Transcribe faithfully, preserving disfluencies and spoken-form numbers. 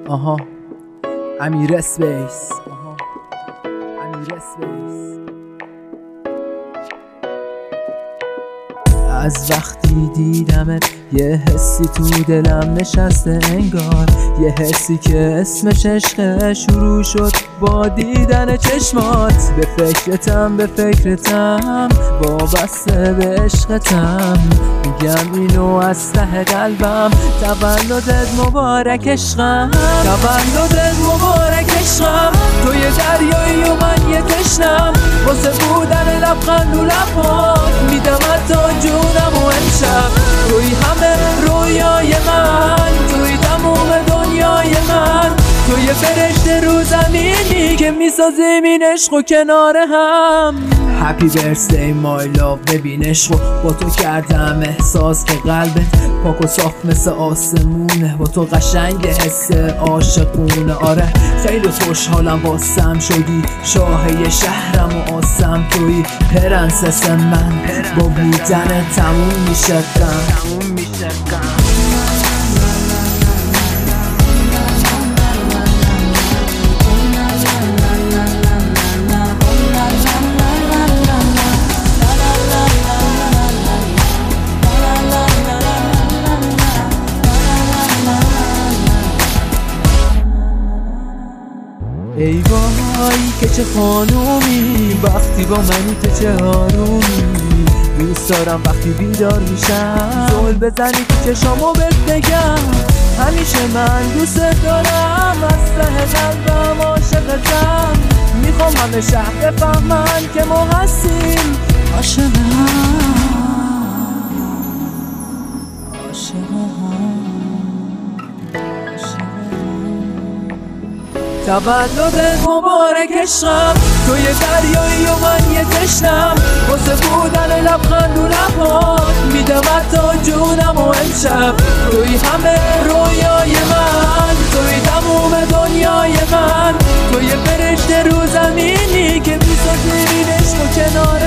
آها امیر اسپیس آها امیر اسپیس از وقتی دیدمت یه حسی تو دلم نشسته انگار، یه حسی که اسمش عشقه، شروع شد با دیدن چشمات. به فکرتم به فکرتم وابسته به عشقتم، میگم اینو از ته قلبم. تولدت مبارک عشقم، تولدت مبارک عشقم. تو یه دریایی و من یه تشنم، واسه بودن لبخند و لبات میدم حتی جونم و امشب. توی همه رویای من، توی تموم دنیای من، تو یه فرشته رو زمینی که میسازیم این عشقو کنار هم. Happy birthday my love، ببین عشقو با تو کردم احساس که قلبت پاک و صاف مثل آسمونه، با تو قشنگ حس عاشقونه. آره خیلی خوشحالم واسم شدی شاه شهرم و آسم، توی پرنسس من، با بودن تموم میشه غم. ای وای که چه خانومی، وقتی با منی تو چه آرومی. دوست دارم وقتی بیدار میشم زل بزنی تو چشامو بهت بگم، همیشه من دوست دارم، از ته قلبم عاشقتم. میخوام همه شهر بفهمن که ما هستیم عاشق هم، عاشق هم. تولدت مبارک عشقم، تو یه دریایی و من یه تشنم، واسه بودن لبخند و لبات میدم حتی جونم و امشب. توی همه رویای من، توی تموم دنیای من، تو یه فرشته رو زمینی که میسازی این عشقو کنار